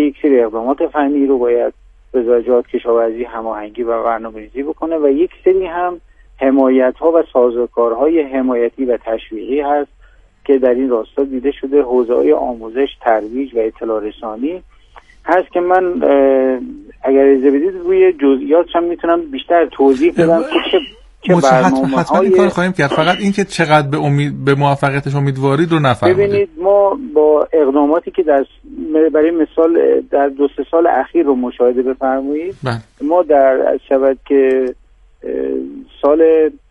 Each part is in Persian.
که یک سری اقدامات فنی رو باید وزارت کشاورزی هماهنگی و برنامه‌ریزی بکنه و یک سری هم حمایت‌ها و سازوکارهای حمایتی و تشویقی هست که در این راستا دیده شده. حوزه‌های آموزش، ترویج و اطلاع رسانی هست که من اگر اجازه بدید روی جزئیاتش هم میتونم بیشتر توضیح بدم که چه برنامه‌های حتما این کار خواهیم کرد. فقط این که چقدر به موفقیتش امیدوارید رو نفرمایید. ببینید ما با اقداماتی که برای مثال در 2-3 سال اخیر رو مشاهده بفرمایید، ما در شود که سال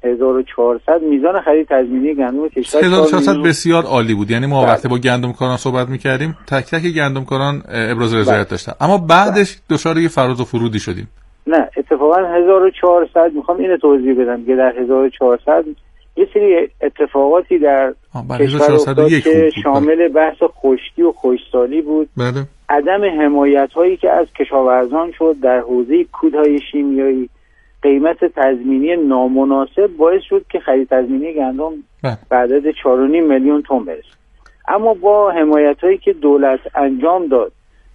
1400 میزان خرید تضمینی گندم کشور 1400 بسیار عالی بود. یعنی ما وقتی با گندمکاران صحبت می‌کردیم تک تک گندمکاران ابراز رضایت داشتن، اما بعدش دچار یه فراز و فرودی شدیم. نه اتفاقا 1400 میخوام اینو توضیح بدم که در 1400 یه سری اتفاقاتی در کشور افتاد که شامل بحث خشکی و خشکسالی بود. بله. عدم حمایت هایی که از کشاورزان شد در حوزه کودهای شیمیایی، قیمت تضمینی نامناسب باعث شد که خرید تضمینی گندم به عدد 4.5 میلیون تن برسه. اما با حمایت هایی که دولت انجام داد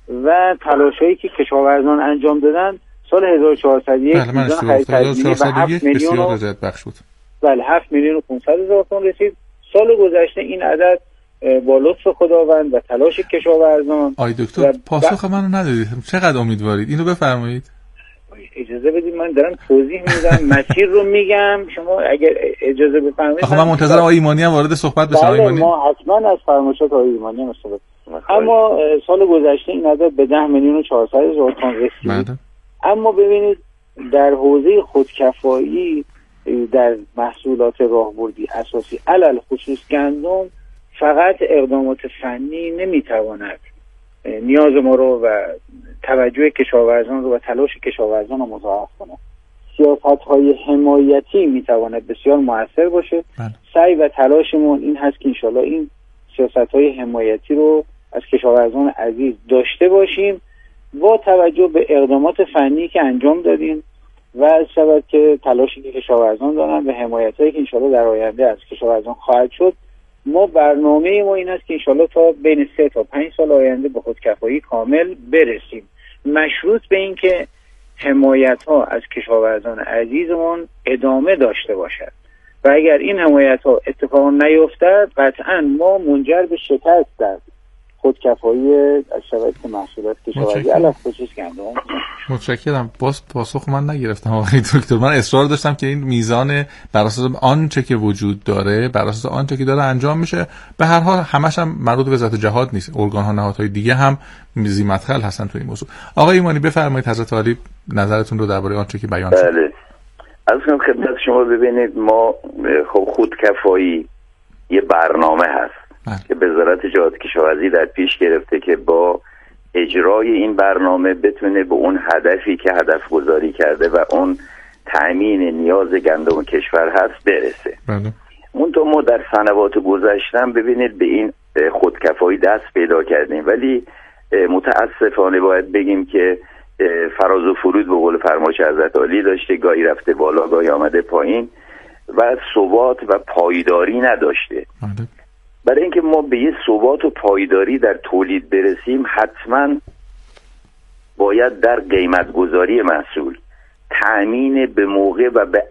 و تلاش هایی که کشاورزان انجام دادن، سال 1401 میزان خرید تضمینی به 7 میلیون رضایت بخش بود. بله 7 میلیون و 500 هزار تن رسید. سال گذشته این عدد با لطف خداوند و تلاش کشاورزان. آی دکتر پاسخ منو ندادید. چقدر امیدوارید؟ اینو بفرمایید. اجازه بدید من دارم توضیح میدم، مسیر رو میگم، شما اگر اجازه بفرمایید. آخه من منتظر آقای ایمانی هم وارد صحبت بشم. آقای ایمانی ما حتما از فرمایشات آقای ایمانی هم استفاده. اما سال گذشته این عدد به 10 میلیون و 400 هزار تن رسید. اما ببینید در حوزه خودکفایی در محصولات راهبردی اساسی علل خصوص گندم فقط اقدامات فنی نمیتواند نیاز ما رو و توجه کشاورزان رو و تلاش کشاورزان رو مضاعف کنه. سیاست‌های حمایتی میتواند بسیار مؤثر باشه. سعی و تلاشمون این هست که انشالله این سیاست‌های حمایتی رو از کشاورزان عزیز داشته باشیم با توجه به اقدامات فنی که انجام دادیم و شاید که تلاشی که کشاورزان دارن و حمایتایی که انشالله در آینده از کشاورزان خواهد شد. ما برنامه ما این است که انشالله تا بین 3 تا 5 سال آینده به خودکفایی کامل برسیم، مشروط به این که حمایت‌ها از کشاورزان عزیزمون ادامه داشته باشد و اگر این حمایت‌ها اتفاق نیفتد قطعاً ما منجر به شکست در خودکفایی از شبکه محصولات کشاورزی علل خصوص گندم. متشکرم. باز پاسخ من نگرفتم آقای دکتر. من اصرار داشتم که این میزان بر اساس آنچه که وجود داره، بر اساس آنچه که داره انجام میشه. به هر حال همش هم مربوط به وزارت جهاد نیست، ارگان‌ها نهادهای دیگه هم ذی مدخل هستن تو این موضوع. آقای ایمانی بفرمایید حضرت عالی نظرتون رو درباره آنچه که بیان شد. بله. از خدمت شما ببینید ما خب خودکفایی یه برنامه هست که وزارت جهاد کشاورزی در پیش گرفته که با اجرای این برنامه بتونه به اون هدفی که هدف گذاری کرده و اون تأمین نیاز گندم کشور هست برسه. منتها ما در سنوات گذشته ببینید به این خودکفایی دست پیدا کردیم، ولی متاسفانه باید بگیم که فراز و فرود به قول فرمایش حضرت عالی داشته، گاهی رفته بالا گاهی آمده پایین و ثبات و پایداری نداشته. برای اینکه ما به یه ثبات و پایداری در تولید برسیم حتما باید در قیمت گذاری محصول تأمین به موقع و به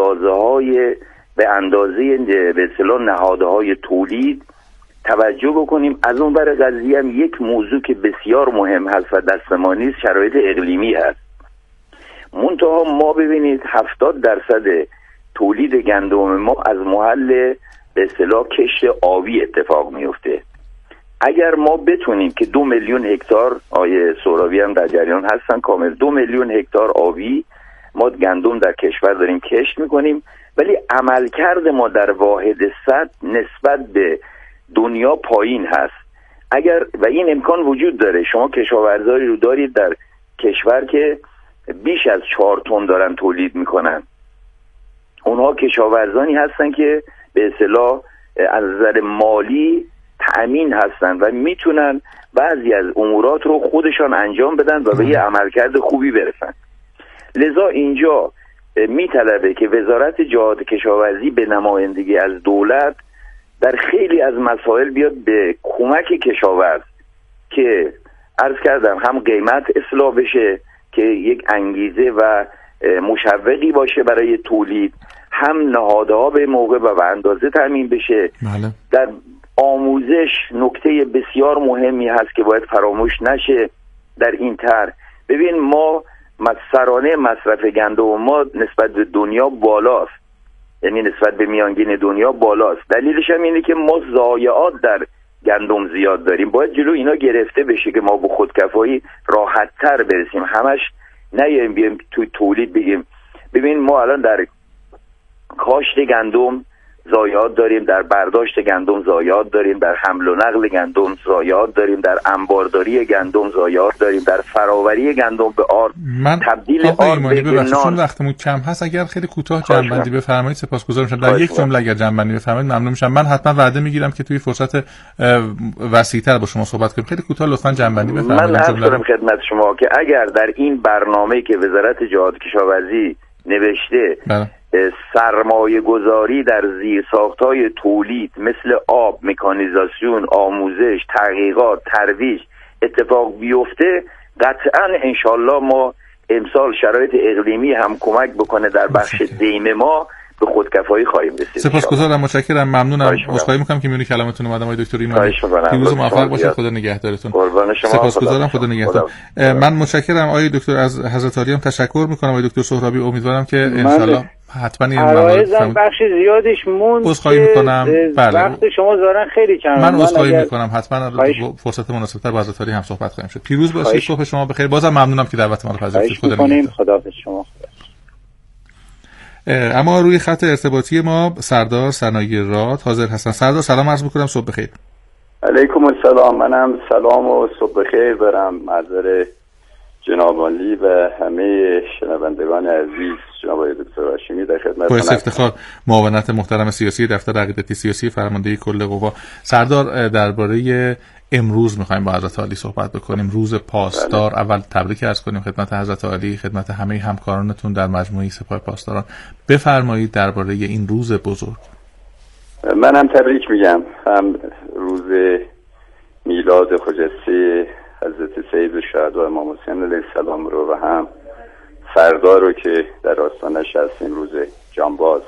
اندازه به اصطلاح نهادهای تولید توجه بکنیم. از اون بر قضیه هم یک موضوع که بسیار مهم هست و دست ما نیست شرایط اقلیمی هست. منتها ما ببینید 70% تولید گندم ما از محل به اصطلاح کشت آبی اتفاق میفته. اگر ما بتونیم که 2 میلیون هکتار آیه سهراوی هم در جریان هستن کامل 2 میلیون هکتار آبی ما گندم در کشور داریم کشت میکنیم، ولی عملکرد ما در واحد سطح نسبت به دنیا پایین هست. اگر و این امکان وجود داره، شما کشاورزاری رو دارید در کشور که بیش از 4 تن دارن تولید میکنن. اونها کشاورزانی هستن که به اصطلاح از نظر مالی تأمین هستن و میتونن بعضی از امورات رو خودشان انجام بدن و به یه عملکرد خوبی برسن. لذا اینجا میطلبه که وزارت جهاد کشاورزی به نمایندگی از دولت در خیلی از مسائل بیاد به کمک کشاورز که عرض کردم هم قیمت اصلاح بشه که یک انگیزه و مشوقی باشه برای تولید، هم نهادها به موقع و به اندازه تامین بشه. بله. در آموزش نکته بسیار مهمی هست که باید فراموش نشه در این طرح. ببین ما سرانه مصرف گندم ما نسبت به دنیا بالاست، یعنی نسبت به میانگین دنیا بالاست. دلیلش هم اینه که ما ضایعات در گندم زیاد داریم. باید جلو اینا گرفته بشه که ما به خودکفایی راحت تر برسیم. همش نیاییم بیایم توی تولید بگیم. ببین ما الان در کاشت گندم ضایعات داریم، در برداشت گندم ضایعات داریم، در حمل و نقل گندم ضایعات داریم، در انبارداری گندم ضایعات داریم، در فراوری گندم به آرد، تبدیل آرد به نان. وقتمون کم هست، اگر خیلی کوتاه جنبندی بفرمایید سپاسگزارم میشم. در یک جمله اگر جنبندی بفرمایید ممنون میشم. من حتما وعده میگیرم که توی فرصت وسیع‌تر با شما صحبت کنیم. خیلی کوتاه لطفاً جنبندی بفرمایید. من عرض کنم خدمت شما که اگر در این برنامه‌ای که وزارت جهاد کشاورزی نوشته سرمایه گذاری در زیرساخت‌های تولید مثل آب، مکانیزاسیون، آموزش، تحقیقات، ترویج اتفاق بیفته، قطعاً انشالله ما امسال شرایط اقلیمی هم کمک بکنه در بخش دیم ما به خودکفایی خواهیم رسید. سپاسگزارم، متشکرم، ممنونم. عذرخواهی می‌کنم که میونی کلامتون اومدم آقای دکتر ایمانی. پیروز و موفق باشید. خدا نگهدارتون. سپاسگزارم، خدا نگهدار. من متشکرم آقای دکتر. از حضرت عالی هم تشکر می‌کنم آقای دکتر سهرابی. امیدوارم که انشالله حتما این مورد بخش زیادیش موند. عذرخواهی می‌کنم. بله. وقت شما ظاهرا خیلی کمه. من عذرخواهی می‌کنم. حتما فرصت مناسب‌تر با حضرت عالی هم صحبت خواهیم شد. پیروز باشید. صبح شما بخیر. بازم ممنونم که دعوت ما رو پذیرفتید. خدا نگهدار. خداحافظ شما. اما روی خط ارتباطی ما سردار سنایی‌راد حاضر هستن. سردار سلام عرض می‌کنم، صبح بخیر. علیکم السلام. منم سلام و صبح بخیر دارم. معذر جناب عالی و همه شنوندگان عزیز. جناب دکتر هاشمی در خدمت. با افتخار معاونت محترم سیاسی دفتر عقیدتی سیاسی فرماندهی کل قوا. سردار درباره امروز می‌خوایم با حضرت عالی صحبت بکنیم، روز پاسدار. اول تبریک عرض کنیم خدمت حضرت عالی، خدمت همه همکارانتون در مجموعه سپاه پاسداران. بفرمایید درباره این روز بزرگ. منم تبریک میگم، هم روز میلاد خجسته حضرت سید الشهدا امام حسین علیه السلام رو و هم فردا رو که در آستانش هستیم، روز جانباز.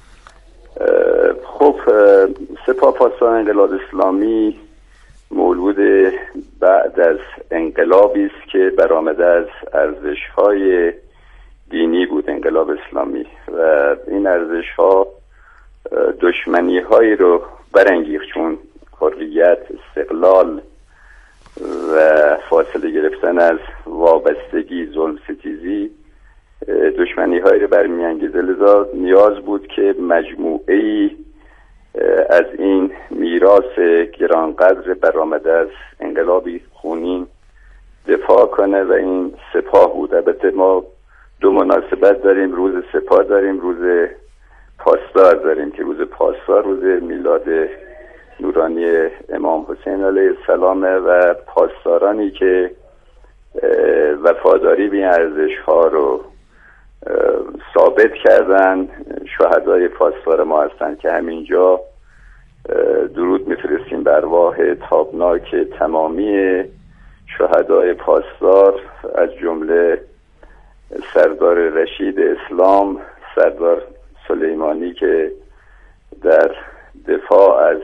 خب سپاه پاسداران انقلاب اسلامی مولود بعد از انقلابی است که برآمده از ارزش‌های دینی بود انقلاب اسلامی و این ارزش‌ها دشمنی‌هایی رو برانگیخت، چون حریت، استقلال و فاصله گرفتن از وابستگی، ظلم ستیزی دشمنی‌هایی رو برمی‌انگیزه. لذا نیاز بود که مجموعه‌ای از این میراث گرانقدر برآمده از انقلابی خونین دفاع کنه و این سپاه بود. البته ما دو مناسبت داریم، روز سپاه داریم، روز پاسدار داریم که روز پاسدار روز میلاد نورانی امام حسین علیه السلام و پاسدارانی که وفاداری به این ارزش‌ها رو ثابت کردن شهدای پاسدار ما هستند که همینجا درود میفرستیم بر ارواح تابناک تمامی شهدای پاسدار، از جمله سردار رشید اسلام، سردار سلیمانی که در دفاع از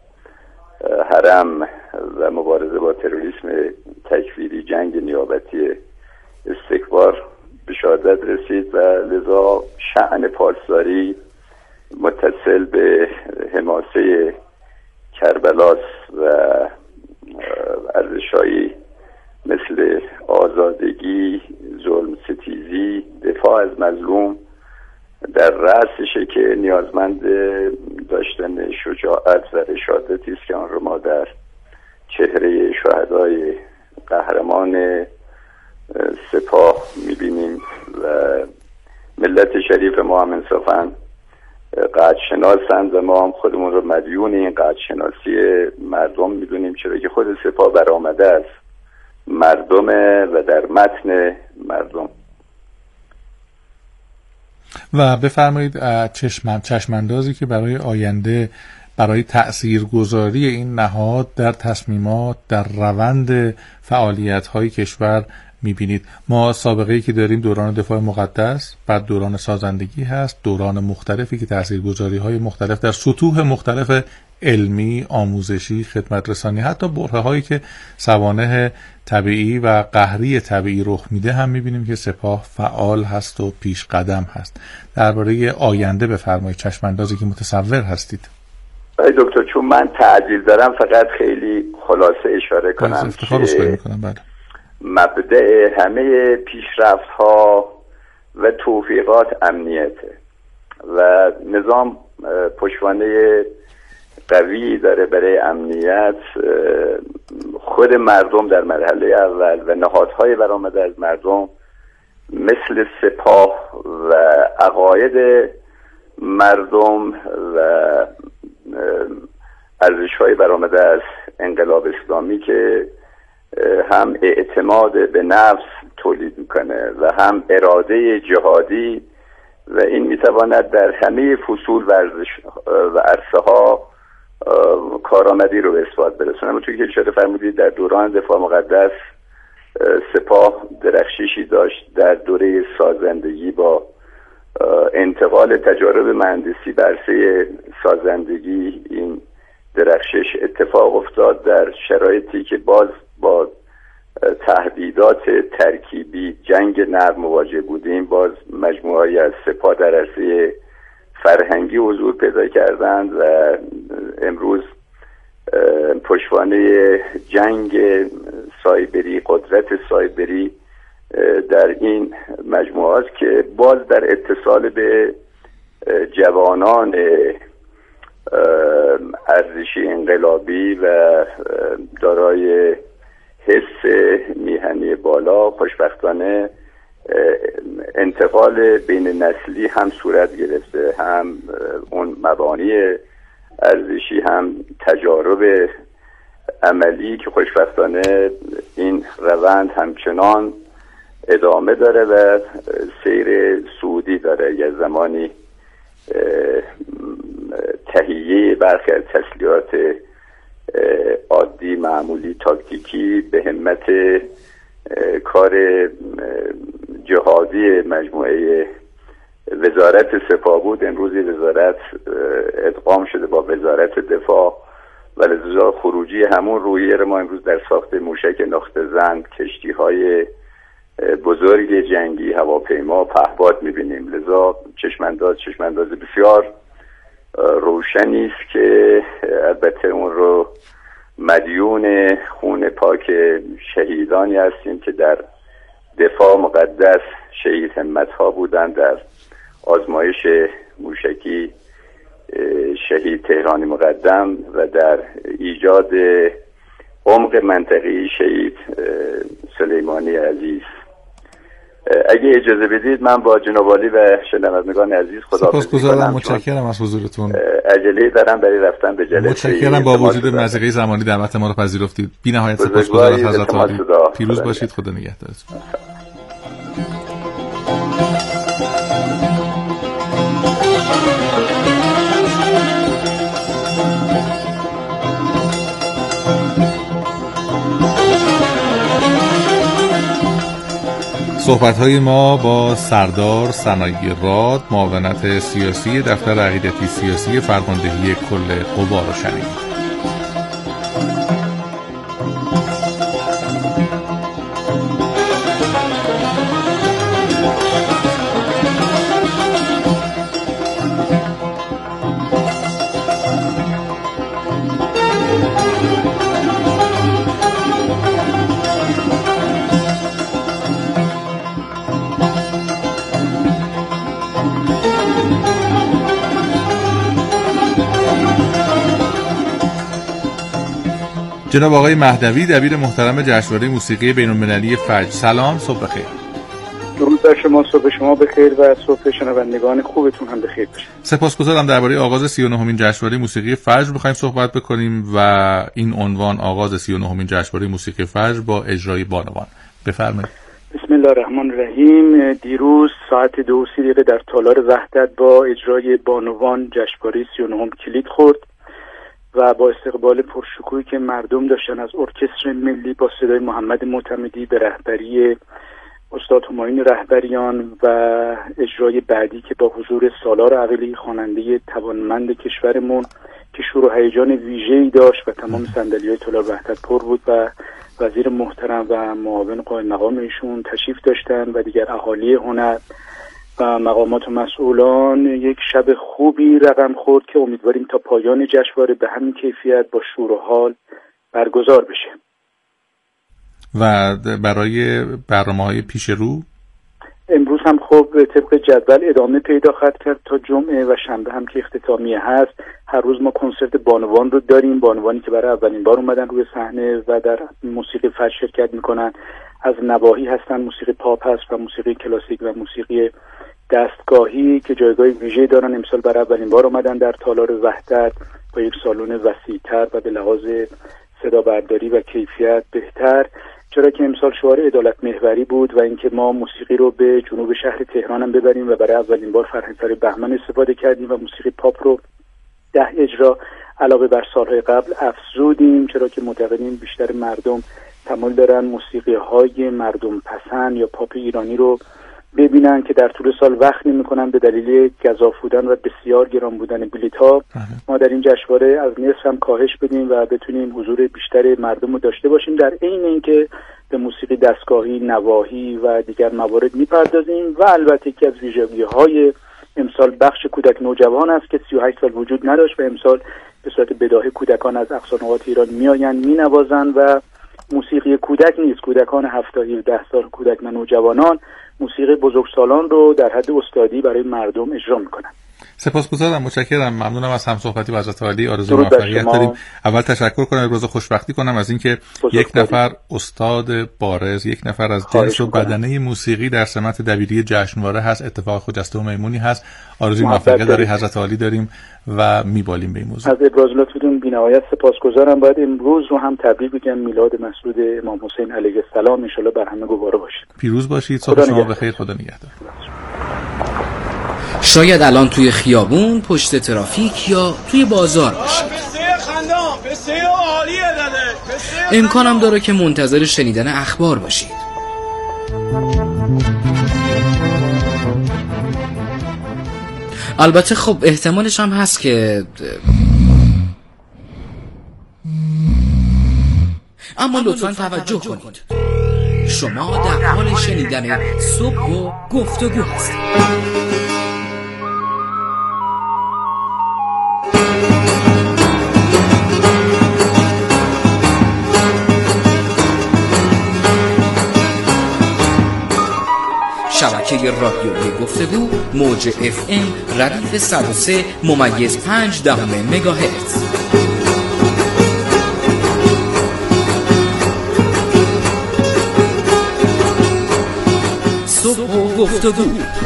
حرم و مبارزه با تروریسم تکفیری، جنگ نیابتی استکبار به شهادت رسید و لذا شأن پاسداری متصل به حماسه کربلاست و ارزش‌هایی مثل آزادگی، ظلم ستیزی، دفاع از مظلوم در رأسشه که نیازمند داشتن شجاعت و رشادتی است که آن رو ما در چهره شهدای قهرمان سپاه می‌بینیم و ملت شریف ما هم انصافاً قدر شناسند و ما هم خودمون رو مدیون این قدر شناسی مردم می‌دونیم، چرا که خود سپاه برآمده است مردمه و در متن مردم. و بفرمایید چشماندازی که برای آینده برای تأثیرگذاری این نهاد در تصمیمات، در روند فعالیت‌های کشور می‌بینید؟ ما سابقه‌ای که داریم دوران دفاع مقدس، بعد دوران سازندگی هست، دوران مختلفی که تأثیرگذاری‌های مختلف در سطوح مختلف علمی، آموزشی، خدمت رسانی، حتی برهه‌هایی که سوانح طبیعی و قهری طبیعی رخ میده هم می‌بینیم که سپاه فعال هست و پیش قدم هست. درباره آینده بفرمایید، چشم‌اندازی که متصور هستید. دکتر، چون من تعجیل دارم فقط خیلی خلاصه اشاره کنم که مبدأ همه پیشرفت‌ها و توفیقات امنیته و نظام پشتوانه قوی داره برای امنیت. خود مردم در مرحله اول و نهادهای برآمده از مردم مثل سپاه و عقاید مردم و ارزش‌های برآمده از انقلاب اسلامی که هم اعتماد به نفس تولید میکنه و هم اراده جهادی و این میتواند در همه فصول ورزش و عرصه ها کارآمدی رو به اثبات برسونه. همونطور که اشاره فرمودید در دوران دفاع مقدس سپاه درخششی داشت. در دوره سازندگی با انتقال تجارب مهندسی به عرصه سازندگی این درخشش اتفاق افتاد در شرایطی که باز با تهدیدات ترکیبی جنگ نرم مواجه بودیم. باز مجموعه‌ای از سپاه در عرصه فرهنگی حضور پیدا کردند و امروز پشتوانه جنگ سایبری، قدرت سایبری در این مجموعه است که باز در اتصال به جوانان ارزشی انقلابی و دارای حس میهنی بالا خوشبختانه انتقال بین نسلی هم صورت گرفته، هم اون مبانی ارزشی هم تجارب عملی که خوشبختانه این روند همچنان ادامه داره و سیر صعودی داره. یه زمانی تهیه برخی از تسلیحات عادی معمولی تاکتیکی به همت کار جهادی مجموعه وزارت سپاه بود. امروز وزارت ادغام شده با وزارت دفاع و لذا خروجی همون رویه ما امروز در ساخت موشک نقطه زن، کشتی‌های بزرگ جنگی، هواپیما، پهپاد می‌بینیم. لذا چشمانداز بسیار روشنی است که البته اون رو مدیون خون پاک شهیدانی هستیم که در دفاع مقدس شهید همت‌ها بودند. در آزمایش موشکی شهید تهرانی مقدم و در ایجاد عمق منطقی شهید سلیمانی عزیز. اگه اجازه بدید من با جناب عالی و شنوندگان عزیز خداحافظی کنم. متشکرم از حضورتون. عجله دارم برای رفتن به جلسه. متشکرم با وجود مضیقه زمانی دعوت ما رو پذیرفتید. بی‌نهایت سپاسگزارم از حضرت عالی. پیروز باشید. خدا نگهدارتون. صحبت‌های ما با سردار سنایی راد، معاونت سیاسی دفتر عقیدتی سیاسی فرماندهی کل قوا را شنیدید. جناب آقای مهدوی، دبیر محترم جشنواره موسیقی بین‌المللی فجر، سلام، صبح بخیر. درود بر شما، صبح شما بخیر و صبح شنوندگان خوبتون هم بخیر باشه. سپاسگزارم. درباره آغاز 39مین جشنواره موسیقی فجر می‌خوایم صحبت بکنیم و این عنوان آغاز 39مین جشنواره موسیقی فجر با اجرای بانوان. بفرمایید. بسم الله الرحمن الرحیم. دیروز ساعت 2:30 در تالار وحدت با اجرای بانوان جشنواره 39م کلید خورد و با استقبال پرشکوهی که مردم داشتن از ارکستر ملی با صدای محمد معتمدی به رهبری استاد همایون رهبریان و اجرای بعدی که با حضور سالار عقیلی خواننده توانمند کشورمون که شور و هیجان ویژه‌ای داشت و تمام صندلی‌های طلاب وحدت پر بود و وزیر محترم و معاون قائم مقام ایشون تشریف داشتن و دیگر اهالی هنر و مقامات و مسئولان. یک شب خوبی رقم خورد که امیدواریم تا پایان جشنواره به همین کیفیت با شور و حال برگزار بشه. و برای برنامه‌های پیش رو امروز هم خب طبق جدول ادامه پیدا خواهد کرد تا جمعه و شنبه هم که اختتامیه هست. هر روز ما کنسرت بانوان رو داریم، بانوانی که برای اولین بار اومدن روی صحنه و در موسیقی فرد شرکت میکنن. از نواحی هستن، موسیقی پاپ هست و موسیقی کلاسیک و موسیقی دستگاهی که جایگاه ویژه‌ای دارن. امسال برای اولین بار اومدن در تالار وحدت با یک سالن وسیع‌تر و به لحاظ صدا برداری و کیفیت بهتر، چرا که امسال شعار عدالت محوری بود و اینکه ما موسیقی رو به جنوب شهر تهران هم ببریم و برای اولین بار فرهنگسرای بهمن استفاده کردیم و موسیقی پاپ رو 10 اجرا علاوه بر سالهای قبل افزودیم، چرا که معتقدیم بیشتر مردم تمایل دارن موسیقی های مردم پسند یا پاپ ایرانی رو ببینن که در طول سال وقت نمی‌کنن به دلیل گزاف بودن و بسیار گران بودن بلیط‌ها. ما در این جشنواره از نصف هم کاهش بدیم و بتونیم حضور بیشتر مردم رو داشته باشیم، در عین اینکه به موسیقی دستگاهی، نواحی و دیگر موارد می‌پردازیم. و البته یکی از ویژگی‌های امسال بخش کودک نوجوان است که 38 سال وجود نداشت و امسال به صورت بداهه کودکان از اقصا نقاط ایران میآیند مینوازند و موسیقی کودک نیست، کودکان 7 تا 17 سال، کودک و نوجوانان موسیقی بزرگسالان رو در حد استادی برای مردم اجرا میکنن. سپاسگزارم، متشکرم، ممنونم از همصحبتی و حضرت عالی. آرزوی موفقیت داریم. اول تشکر کنم، روز خوشبختی کنم از اینکه یک نفر استاد بارز، یک نفر از جنس و بدنه موسیقی در سمت دبیری جشنواره هست. اتفاق خجسته و میمونی هست. آرزوی موفقیت برای حضرت عالی داریم و میبالیم به این موضوع. از ابراز لطفتون بی‌نهایت سپاسگزارم. باید امروز رو هم تبریک بگم میلاد مسعود امام حسین علیه السلام. ان شاءالله بر همه گواره باشید. پیروز باشید. صبح شما بخیر. خدا نگهدار. شاید الان توی خیابون، پشت ترافیک یا توی بازار باشید. امکانم داره که منتظر شنیدن اخبار باشید. البته خب احتمالش هم هست که اما لطفاً توجه کنید. شما در حال شنیدن صبح و گفتگو هستید. شبکه رادیویی گفتگو موج FM ردیف 103.5 مگاهرتز. صبح و گفتگو.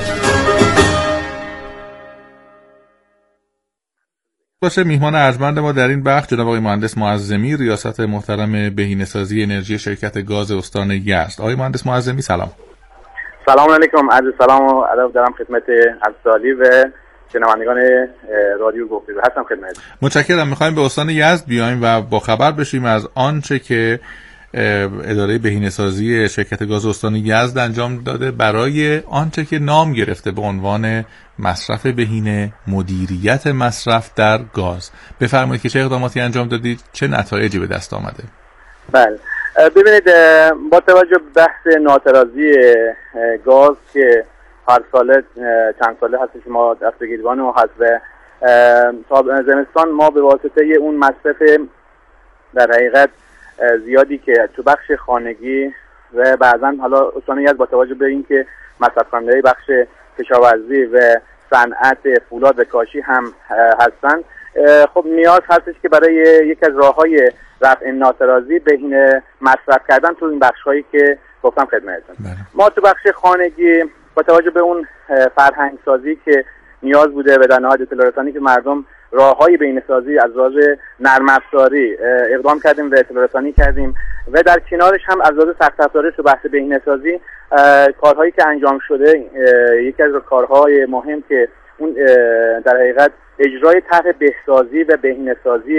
باشه، میهمان ارجمند ما در این بخش جناب آقای مهندس معظمی، ریاست محترم بهینه‌سازی انرژی شرکت گاز استان یزد. آقای مهندس معظمی سلام. سلام علیکم، عرض سلام و ادب دارم خدمت عزیزالی و شنوندگان رادیو گفتگو. هستم خدمت. متشکرم. می‌خوایم به استان یزد بیایم و با خبر بشیم از آنچه که اداره بهینه‌سازی شرکت گاز استان یزد انجام داده برای آنچه که نام گرفته به عنوان مصرف بهینه، مدیریت مصرف در گاز. بفرمایید که چه اقداماتی انجام دادید، چه نتایجی به دست آمده؟ بله، ببینید با توجه به بحث ناترازی گاز که هر ساله چند ساله هستش ما دستگیروان و هست و زمستان ما به واسطه اون مصرف در حقیقت زیادی که تو بخش خانگی و بعضا حالا استان یزد با توجه به اینکه مصرف کننده بخش کشاورزی و صنعت فولاد و کاشی هم هستن، خب نیاز هستش که برای یک از راه‌های رفع ناترازی بهینه مصرف کردن تو این بخش‌هایی که گفتم خدمتتون. ما تو بخش خانگی با توجه به اون فرهنگ سازی که نیاز بوده و در نهایت اطلاع رسانی که مردم راه‌های بهینه‌سازی از لحاظ نرم افزاری اقدام کردیم و اطلاع رسانی کردیم و در کنارش هم از لحاظ سخت افزاری تو بحث بهینه‌سازی کارهایی که انجام شده، یکی از کارهای مهم که اون در حقیقت اجرای طرح بهسازی و بهینه‌سازی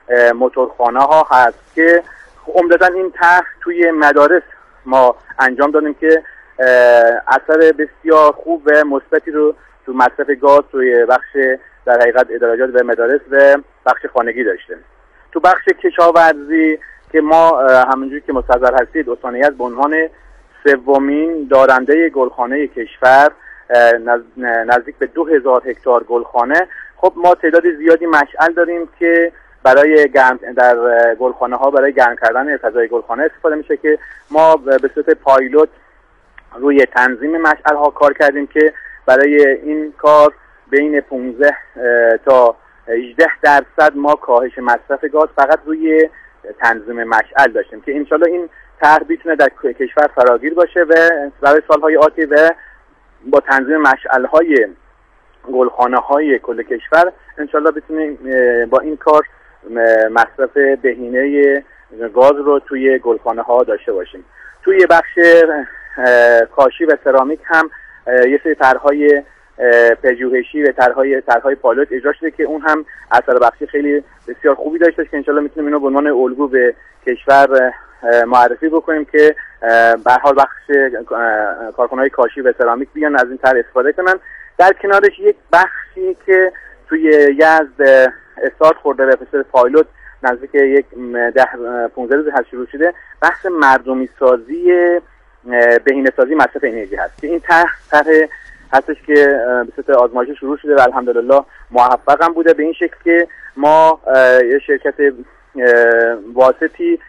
موتورخانه ها هست که عمدتاً این طرح توی مدارس ما انجام دادیم که اثر بسیار خوب و مثبتی رو تو مصرف گاز توی بخش در حقیقت ادارجات و مدارس و بخش خانگی داشته. تو بخش کشاورزی که ما همونجوری که مستحضر هستید استان یزد به عنوان سومین دارنده گلخانه کشور نزدیک به 2000 هکتار گلخانه، خب ما تعداد زیادی مشعل داریم که برای در گلخانه ها برای گرم کردن فضای گلخانه استفاده میشه که ما به صورت پایلوت روی تنظیم مشعل ها کار کردیم که برای این کار بین 15 تا 18% ما کاهش مصرف گاز فقط روی تنظیم مشعل داشتیم که انشالله این طرح بتونه در کشور فراگیر باشه و برای سالهای آتی و با تنظیم مشعل های گلخانه های کل کشور انشالله بتونیم با این کار مصرف بهینه گاز رو توی گلخانه ها داشته باشیم. توی بخش کاشی و سرامیک هم یه سری طرح‌های پژوهشی و طرح‌های پایلوت اجرا شده که اون هم اثر بخشی خیلی بسیار خوبی داشته که انشالله میتونیم اینو به عنوان الگو به کشور معرفی بکنیم که به هر حال بخش کارخانه‌های کاشی و سرامیک بیان از این طرح استفاده کنن. در کنارش یک بخشی که توی یزد استارت خورده به فصل پایلوت نزدیک یک 10-15 روز هست شروع شده، بحث مردمی سازی بهینه سازی مصرف انرژی هست که این طرح هستش که به صورت آزمایشی شروع شده و الحمدلله موفق هم بوده، به این شکل که ما یه شرکت واسطی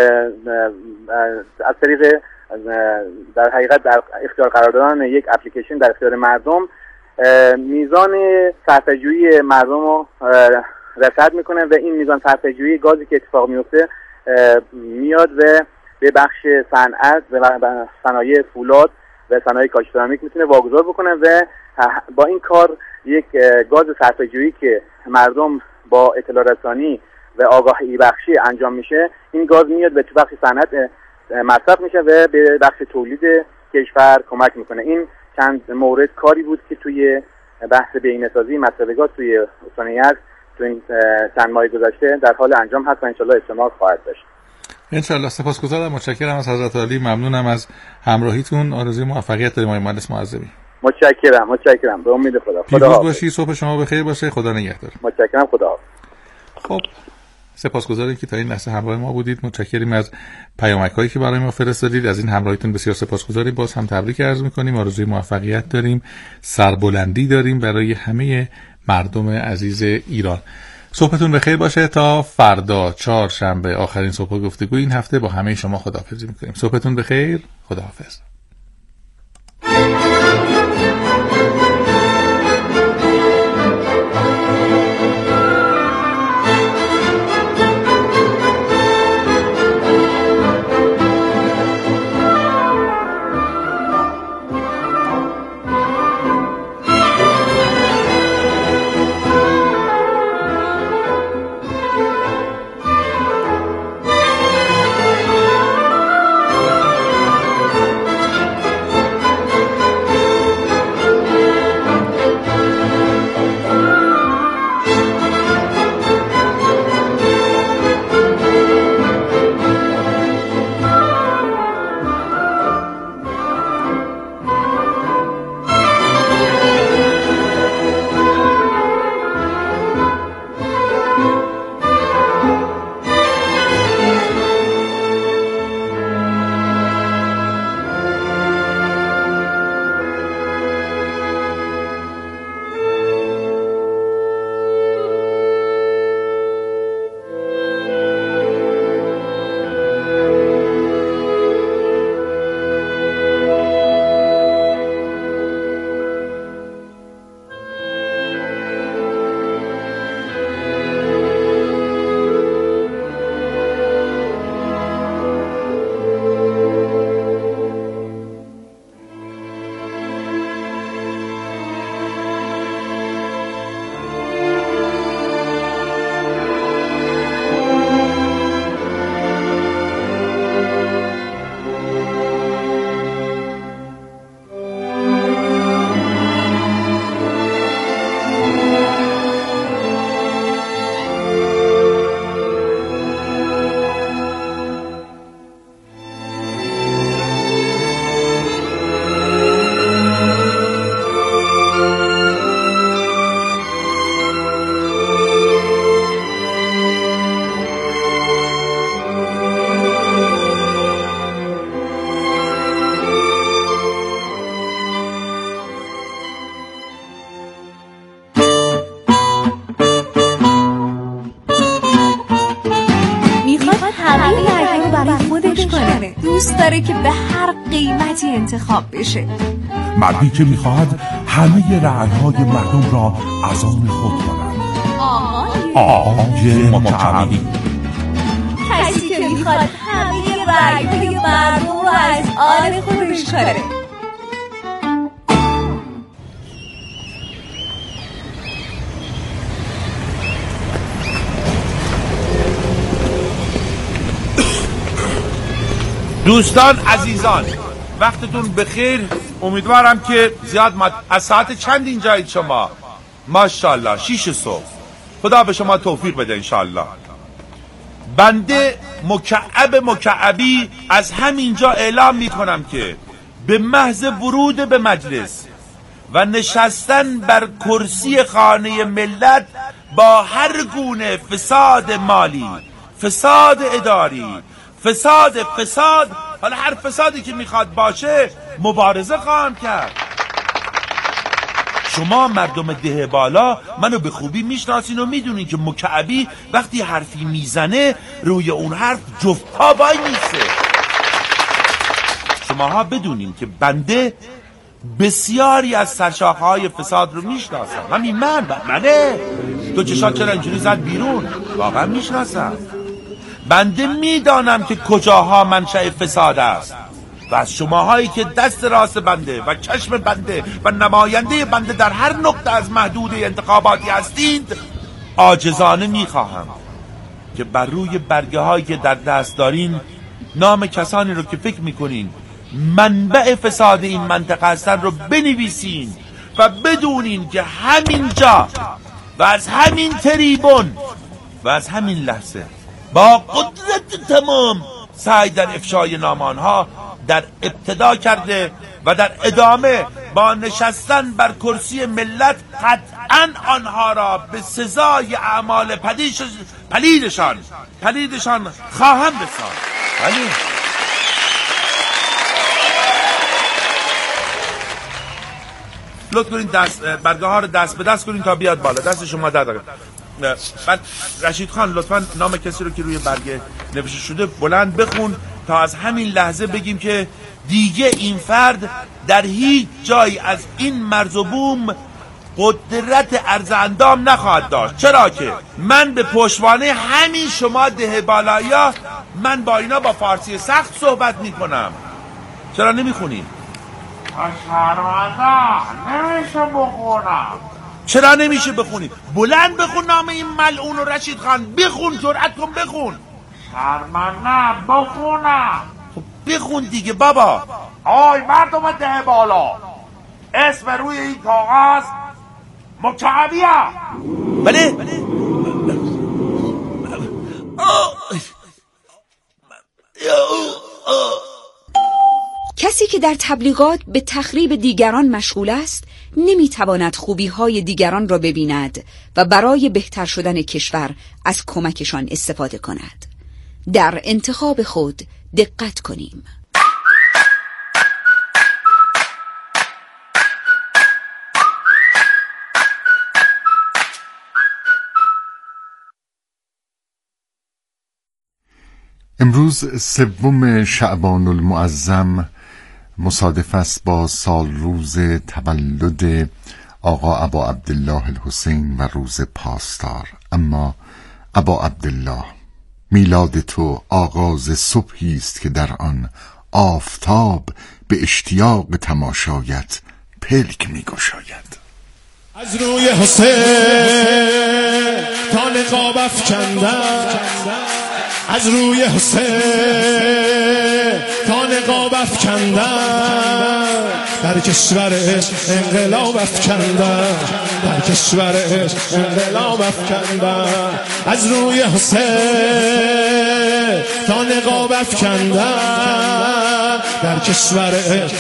از طریق در حقیقت در اختیار قرار دادن یک اپلیکیشن در اختیار مردم میزان صرفه‌جویی مردم رو رصد میکنه و این میزان صرفه‌جویی گازی که اتفاق میفته میاد و به بخش صنعت و صنایع فولاد و صنایع کاشی سرامیک میتونه واگذار بکنه و با این کار یک گاز صرفه‌جویی که مردم با اطلاع رسانی و آگاهی بخشی انجام میشه، این گاز میاد به تو بخش صنعت مصرف میشه و به بخش تولید کشور کمک میکنه. این چند مورد کاری بود که توی بحث بهینه‌سازی مصرف گاز توی استان یزد تو این چند ماه گذشته در حال انجام هست و انشالله استمرار خواهد داشت. انشالله. سپاسگزارم، متشکرم از حضرت عالی، ممنونم از همراهیتون، آرزوی موفقیت داریم آقای مهندس معظمی. متشکرم. به امید خدا. پیروز باشی، صبح شما بخیر باشه، خدا نگهدار. متشکرم، خدا حافظ. خب سپاسگزاریم که تا این لحظه همراه ما بودید. متشکریم از پیامک‌هایی که برای ما فرستادید. از این همراهیتون بسیار سپاسگزاریم. باز هم تبریک عرض می‌کنیم. آرزوی موفقیت داریم، سربلندی داریم برای همه مردم عزیز ایران. صبحتون بخیر باشه. تا فردا چهارشنبه آخرین صبح گفتگو این هفته با همه شما خداحافظی می‌کنیم. صبحتون بخیر. خداحافظ. داره که به هر قیمتی انتخاب بشه. مردی که میخواهد همه رأی‌های مردم را از آن خود کنند. آقای مکعبی. کسی که میخواد همه رأی‌های مردم رو از آن خودش کنه. دوستان عزیزان، وقتتون بخیر. امیدوارم که زیاد از ساعت چند اینجایید شما؟ ماشاءالله 6 صبح. خدا به شما توفیق بده انشاءالله. بنده مکعبی از همینجا اعلام میکنم که به محض ورود به مجلس و نشستن بر کرسی خانه ملت با هر گونه فساد مالی، فساد اداری، فساد حالا هر فسادی که میخواد باشه مبارزه خواهم کرد. شما مردم ده بالا منو به خوبی میشناسین و میدونین که مکعبی وقتی حرفی میزنه روی اون حرف جفت پا وای میسه. شماها بدونین که بنده بسیاری از سرشاخه‌های فساد رو میشناسم. منه تو چشات چرا اینجوری زد بیرون؟ واقعا میشناسم. بنده میدانم که کجاها منشأ فساد است و از شماهایی که دست راست بنده و چشم بنده و نماینده بنده در هر نقطه از محدود انتخاباتی هستید عاجزانه میخواهم که بر روی برگه هایی که در دست دارین نام کسانی رو که فکر میکنین منبع فساد این منطقه هستن رو بنویسین و بدونین که همینجا و از همین تریبون و از همین لحظه با قدرت تمام سعی در افشای نامانها در ابتدا کرده و در ادامه با نشستن بر کرسی ملت قطعا آنها را به سزای اعمال پلیدشان خواهم رساند. ولی لطف کنین برگه ها رو دست به دست کنین تا بیاد بالا. دست شما در بعد رشید خان لطفا نام کسی رو که روی برگه نوشته شده بلند بخون تا از همین لحظه بگیم که دیگه این فرد در هیچ جایی از این مرز و بوم قدرت عرض اندام نخواهد داشت. چرا که من به پشتوانه همین شما ده بالایی‌ها من با اینا با فارسی سخت صحبت میکنم. چرا نمیخونی؟ نمیشه بخونم. چرا نمیشه بخونی؟ بلند بخون نام این ملعون و رشید خان. بخون، جرأت کن بخون. شرمنده بخونم. خب بخون دیگه بابا. آی مردم ده بالا، اسم روی این کاغذ مکعبیه. بله. کسی که در تبلیغات به تخریب دیگران مشغول است نمیتواند خوبی‌های دیگران را ببیند و برای بهتر شدن کشور از کمکشان استفاده کند. در انتخاب خود دقت کنیم. امروز 3 شعبان المعظم مصادف است با سال روز تولد آقا ابا عبدالله الحسین و روز پاسدار. اما ابا عبدالله، میلاد تو آغاز صبحی است که در آن آفتاب به اشتیاق تماشایت پلک می‌گشاید. از روی حسین تا نقاب افکندن، از روی حسین تا نقاب افکندن، در کشورش انقلاب افکندن، در کشورش انقلاب افکندن. از روی حسین تا نقاب افکندن، در کشورش